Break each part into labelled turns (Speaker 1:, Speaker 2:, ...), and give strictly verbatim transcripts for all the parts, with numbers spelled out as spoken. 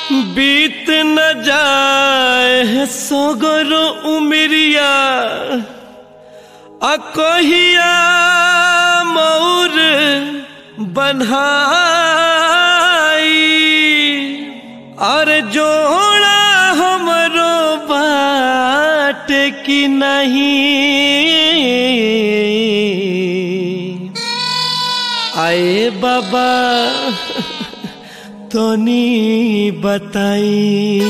Speaker 1: बीत न जाए सोगरो उमरिया अकहिया मौर बन्हाई और जोड़ा हमरो बाट की नहीं आए बाबा तोनी बताई।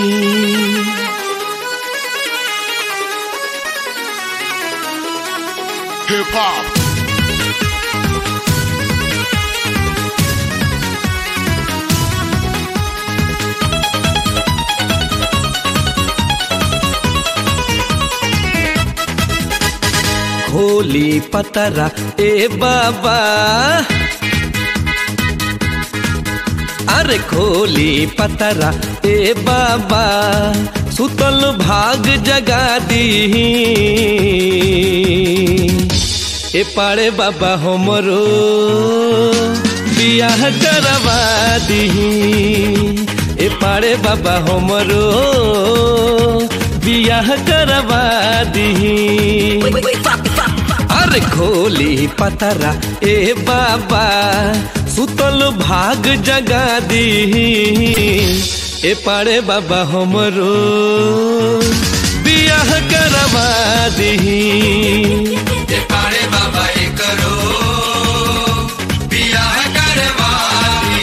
Speaker 2: Hip hop.
Speaker 1: खोली पतरा ए बाबा अरे खोली पतरा ए बाबा सुतल भाग जगा दी ए पाड़े बाबा हमरो बियाह करवा दी ए पाड़े बाबा हमरो बियाह करवा दी। अरे खोली पतरा ए बाबा सुतल भाग जगा दी ए पाड़े बाबा हमरो बियाह करवा दी
Speaker 3: ए पाड़े बाबा ए करो बियाह करवा दी।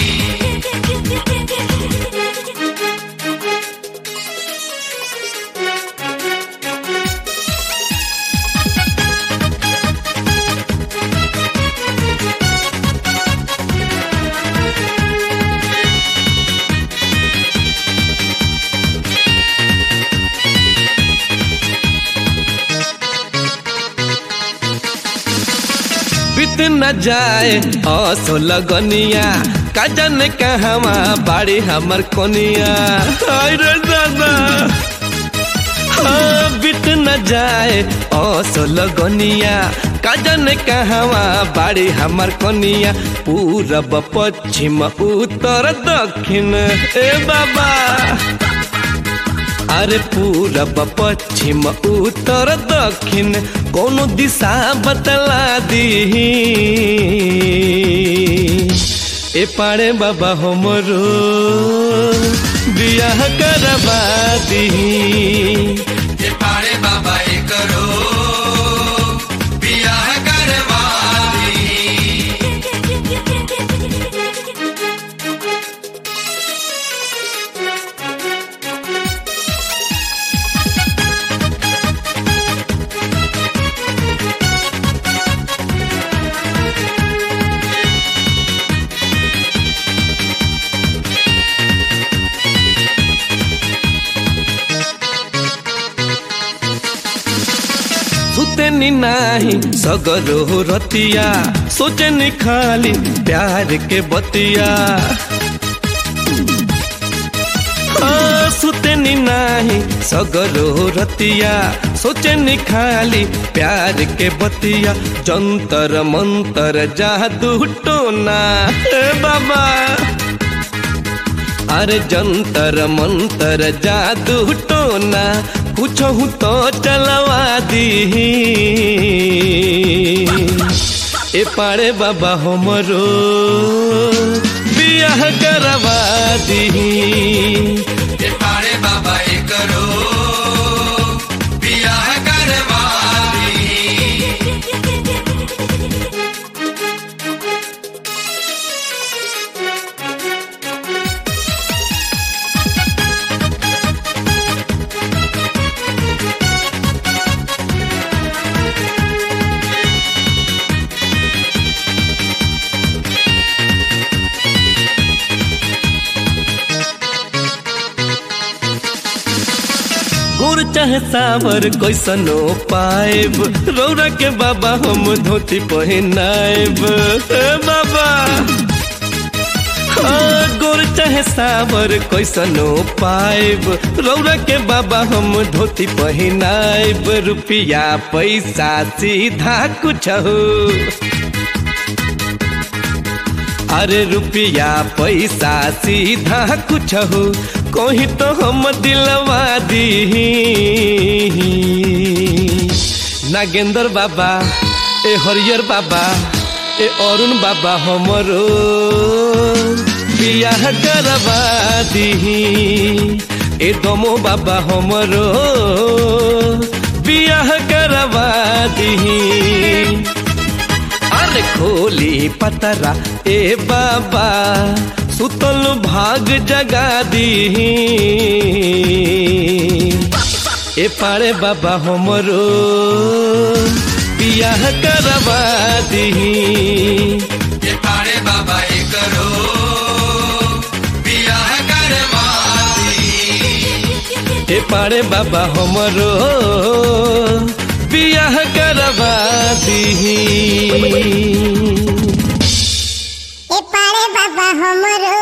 Speaker 1: बीत न जाए असो लगनिया काजन कहवा बाड़ी हमर कोनिया अरे दादा हाँ बीत न जाए असो लगनिया काजन कहवा बाड़ी हमर कोनिया पूरब पश्चिम उत्तर दक्षिण ए बाबा अरे पूरब पश्चिम उत्तर दक्षिण कोनो दिशा बतला दी ए पाड़े बाबा हमरो बियाह करवा दी
Speaker 3: ए पाड़े बाबा ए करो बियाह करवा दी।
Speaker 1: सुतेनी नाही सगरो रतिया सोचनी खाली प्यार के बतिया हाँ सुतेनी नाही सगरो रतिया सोचनी खाली प्यार के बतिया जंतर मंतर जादू टोना ए बाबा अरे जंतर मंतर जादू टोना कुछ हूँ तो चलवा दी ए पाड़े बाबा हमरो बियाह करवा दी
Speaker 3: ए पाड़े बाबा ए करो बियाह करवा दी।
Speaker 1: गोर चाहे सावर कैसनो पाएब रौरा के बाबा हम धोती पहनाएब ए बाबा हाँ गोर चाहे सावर कैसनो पाएब रौरा के बाबा हम धोती पहनाएब रुपया पैसा सीधा कुछ हो अरे रुपया पैसा सीधा कुछ हो कोई तो हम दिलवा दी। नागेंद्र बाबा ए हरियर बाबा ए अरुण बाबा हमरो बियाह करवा दी। ए दमो बाबा हमरो बियाह करवा दी। अरे खोली पतरा ए बाबा सुतल भाग जगा दी। ए पारे बाबा हमरो बियाह करवा दी।
Speaker 3: ए पारे बाबा एकरो बियाह करवा दी।
Speaker 1: ए पारे बाबा हमरो बियाह करवा दी।
Speaker 2: ए पारे बाबा हमरो